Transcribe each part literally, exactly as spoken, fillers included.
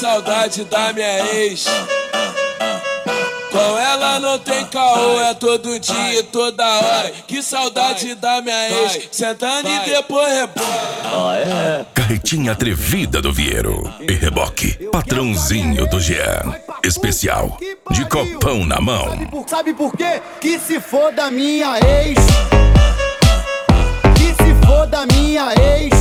saudade da minha ex. Com ela não tem caô, é todo dia e toda hora. Que saudade da minha ex, sentando e depois rebola. Carretinha atrevida do Vieiro e reboque, patrãozinho do Jean. Especial, de copão na mão. Sabe por, sabe por quê? Que se for da minha ex. Que se for da minha ex.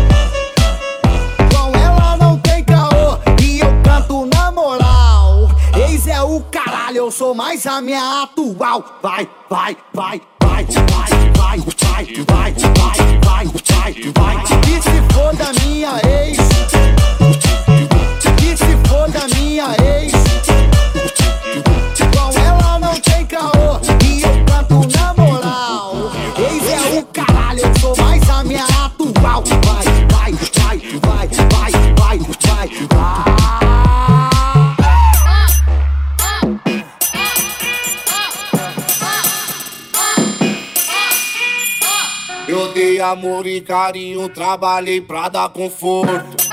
Com ela não tem caô e eu canto na moral. Ex é o caralho, eu sou mais a minha atual. Vai, vai, vai, vai, vai, vai, vai, vai, vai, vai, vai, vai. Que se for da minha ex. Que se for da minha ex. Com ela não tem caô e eu canto na moral. Ex é o caralho, eu sou mais a minha atual. Vai, vai, vai, vai, vai, vai, vai, vai. Eu dei amor e carinho, trabalhei pra dar conforto.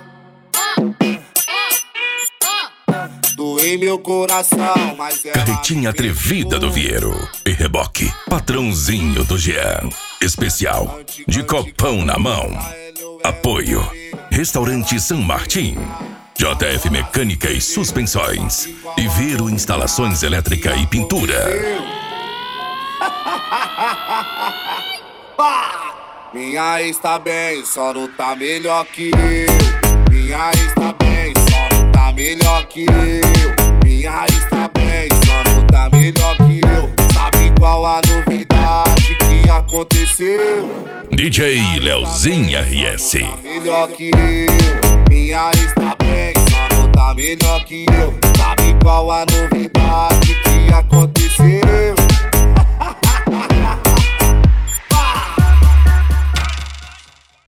Doei meu coração, mas é. Carretinha atrevida do Vieiro e reboque, patrãozinho do Jean. Especial, de copão na mão. Apoio, Restaurante São Martim, J F Mecânica e Suspensões e Vieiro Instalações Elétrica e Pintura. Minha ex tá bem, só não tá melhor que eu. Minha ex tá bem, só não tá melhor que eu. Minha ex tá bem, só não tá melhor que eu. Sabe qual a novidade que aconteceu? D J Leozinho R S. Tá melhor que eu. Minha ex tá bem, só não tá melhor que eu. Sabe qual a novidade